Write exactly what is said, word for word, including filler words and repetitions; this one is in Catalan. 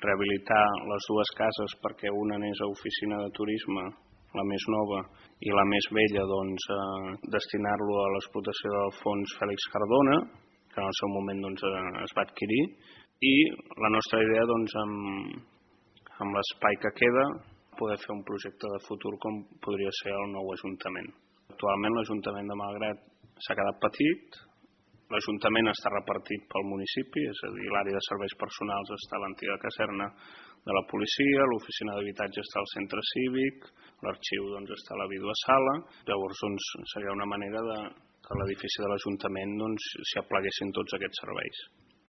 rehabilitar les dues cases perquè una anés a oficina de turisme, la més nova, i la més vella doncs, eh, destinar-lo a l'explotació del fons Fèlix Cardona, que en el seu moment doncs, es va adquirir, i la nostra idea doncs, amb, amb l'espai que queda poder fer un projecte de futur com podria ser el nou Ajuntament. Actualment l'Ajuntament de Malgrat s'ha quedat petit, l'Ajuntament està repartit pel municipi, és a dir, l'àrea de serveis personals està a l'antiga caserna de la policia, l'oficina d'habitatge està al centre cívic, l'arxiu doncs, està a la vídua sala, llavors doncs, seria una manera de que l'edifici de l'Ajuntament doncs, s'hi apleguessin tots aquests serveis.